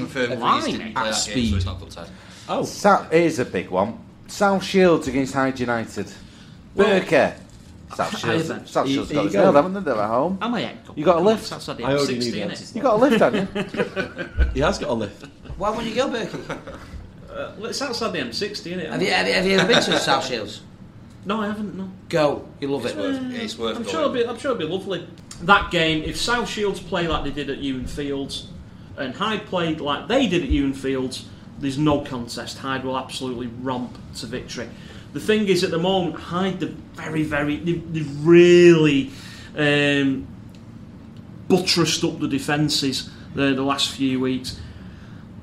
At speed. So it's not good time. Oh. Here's a big one. South Shields against Hyde United. Burke. South Shields got his nailed, haven't they? They're at home. Am I? You got a lift? I already knew the answer. You got a lift, haven't you? He has got a lift. Why won't you go, Berkey? Well, it's outside the M60, isn't it? Have you ever been to South Shields? No, I haven't. No. Go, you love it. It's worth. I'm sure it'll be lovely. That game, if South Shields play like they did at Ewan Fields, and Hyde played like they did at Ewan Fields, there's no contest. Hyde will absolutely romp to victory. The thing is, at the moment, Hyde, they've really buttressed up the defences the last few weeks.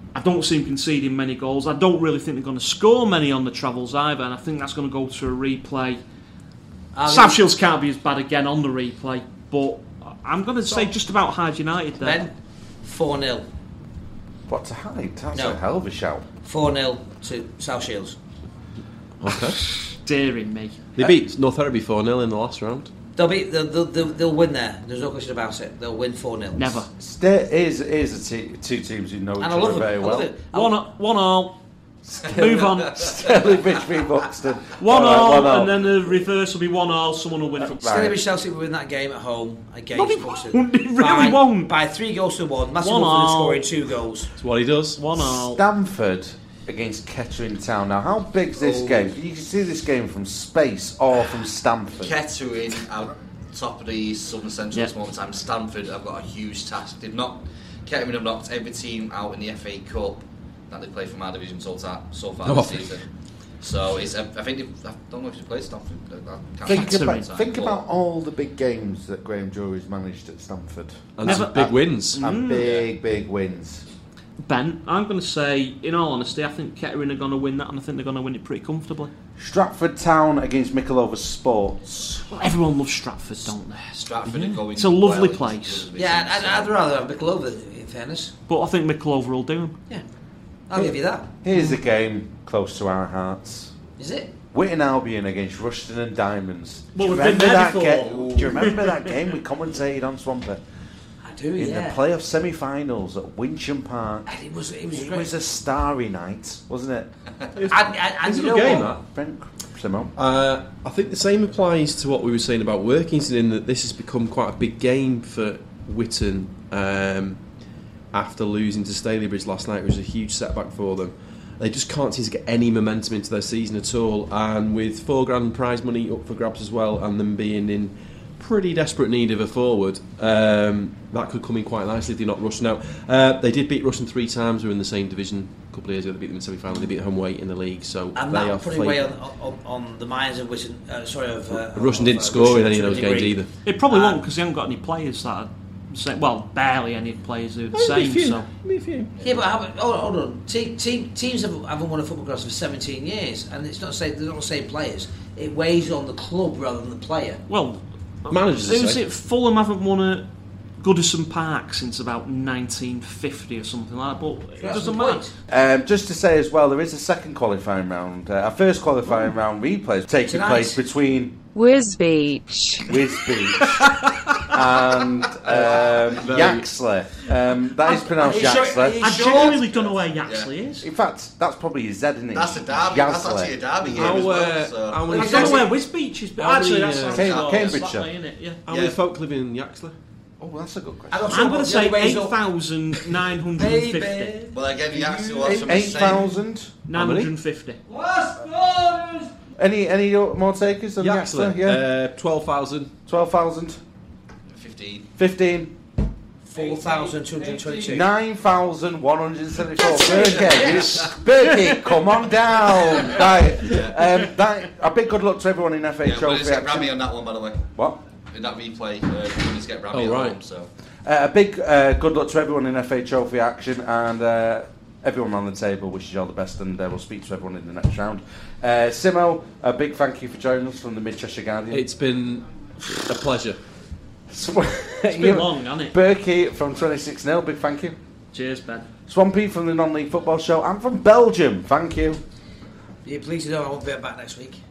I don't see them conceding many goals. I don't really think they're going to score many on the travels either, and I think that's going to go to a replay. South Shields can't be as bad again on the replay, but I'm going to say just about Hyde United there. Ben, 4-0. What, to Hyde? That's a hell of a shout. 4-0 to South Shields. Okay. Dearing me. They beat North Herby 4-0 in the last round. They'll win there. There's no question about it. They'll win 4-0. Never. Here's two teams who know each other very well. 1-1. Move on. Stalybridge v Buxton. 1-1, and then the reverse will be 1-1. Someone will win from Stalybridge Celtic will win that game at home against Buxton. It really won't. By 3 goals to 1. Massive Wolfen scoring 2 goals. That's what he does. 1-1. Stamford against Kettering Town. Now, how big's this game? You can see this game from space or from Stamford. Kettering out top of the Southern Central at this moment in time. Stamford have got a huge task. Kettering have knocked every team out in the FA Cup that they play from our division so far this season. So I don't know if you played Stamford. Think about all the big games that Graham Drury's managed at Stamford. And some big wins. And big wins. Ben, I'm going to say, in all honesty, I think Kettering are going to win that, and I think they're going to win it pretty comfortably. Stratford Town against Mickleover Sports. Well, everyone loves Stratford, don't they? Stratford are going. It's a lovely place. Yeah, I'd rather have Mickleover, in fairness. But I think Mickleover will do them. Yeah, I'll give you that. Here's a game close to our hearts. Is it? Witton Albion against Rushton and Diamonds. Well, we've been there before. Do you remember that game we commentated on Swampert? In the playoff semi-finals at Wincham Park. And it was a starry night, wasn't it? and It's a you good know game, what? Brent, Simone? I think the same applies to what we were saying about Workington, in that this has become quite a big game for Witton after losing to Stalybridge last night, which was a huge setback for them. They just can't seem to get any momentum into their season at all, and with £4,000 prize money up for grabs as well, and them being in pretty desperate need of a forward, that could come in quite nicely if they're not rushing out. They did beat Rushton 3 times. They were in the same division a couple of years ago. They beat them in semi-final. They beat home weight in the league, so and they that are putting weight on the minds of Witton. Rushton didn't score in any of those games either. It probably won't, because they haven't got any players that are barely any players who are the same. Yeah, but hold on. Teams haven't won a football class for 17 years, and it's not they're not the same players. It weighs on the club rather than the player. Well, managers. Who's it? Fulham haven't won at Goodison Park since about 1950 or something like that. But it doesn't matter. Just to say as well, there is a second qualifying round. Our first qualifying round replay is taking place between Wisbech and Yaxley. That is pronounced Yaxley. I genuinely don't know where Yaxley is. In fact, that's probably his Z, isn't it? That's a derby. That's actually a derby game as well. I don't know where Wisbech is, but actually that's Cambridgeshire. How many folk live in Yaxley? Oh, that's a good question. I'm going to say 8,950. Well, again, Yaxley was from 8,000? 950. Any more takers than Yaxley? Yeah. 12,000. 12,000. 15. 4,222. 9,174. Berkey, come on down. Right. A big good luck to everyone in FA Trophy. Winners get Rammy on that one, by the way. What? In that replay, winners get Rammy on home, so. A big good luck to everyone in FA Trophy action, and everyone around the table wishes you all the best, and we'll speak to everyone in the next round. Simo, a big thank you for joining us from the Mid Cheshire Guardian. It's been a pleasure. It's been long, hasn't it? Berkey from 26-0, big thank you. Cheers, Ben. Swampy from the Non-League Football Show, and from Belgium, thank you. Yeah, please know I won't be back next week.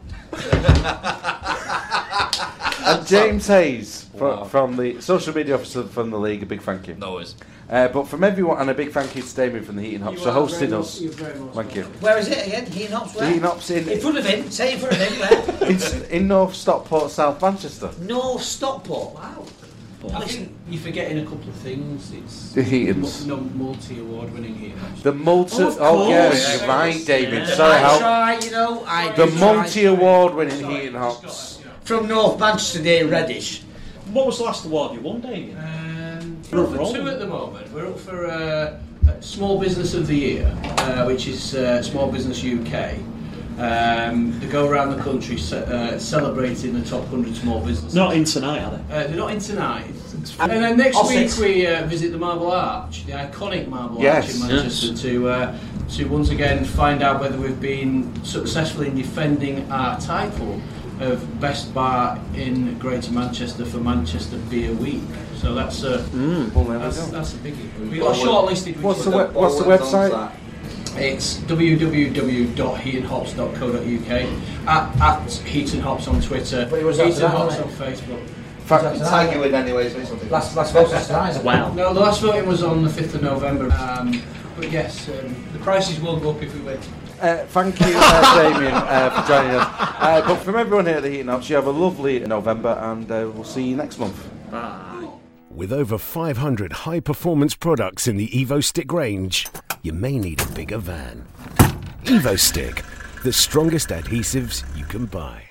And James Hayes from the social media officer from the league, a big thank you. No worries. But from everyone, and a big thank you to Damien from the Heating Hops for hosting us. Thank you. Where is it again? Heating Hops where? Heating Hops in front of him. Say in front of him where? in North Stockport, South Manchester. North Stockport. Wow. I think you're forgetting a couple of things. It's the Heatons. Multi-award winning Heatons. The yes, you're right, David. Yeah. Sorry, the multi-award winning Heating Hops. From North Manchester near Reddish. What was the last award you won, Damien? We're up for 2 at the moment. We're up for Small Business of the Year, which is Small Business UK. They go around the country celebrating the top 100 small businesses. Not in tonight, are they? They're not in tonight. And then next week we visit the Marble Arch, the iconic Marble Arch in Manchester, to once again find out whether we've been successful in defending our title of best bar in Greater Manchester for Manchester Beer Week. So that's a biggie. We've got a shortlisted. What's the website? It's www.heatandhops.co.uk, at Heat and Hops on Twitter, Heat and Hops on Facebook. Tag you in anyway, so something. Last voting tonight. Wow. No, the last voting was on the 5th of November. But yes, the prices will go up if we win. Thank you, Damien, for joining us. But from everyone here at the Heat and Hops, you have a lovely November, and we'll see you next month. Bye. With over 500 high-performance products in the Evo Stick range, you may need a bigger van. Evo Stick, the strongest adhesives you can buy.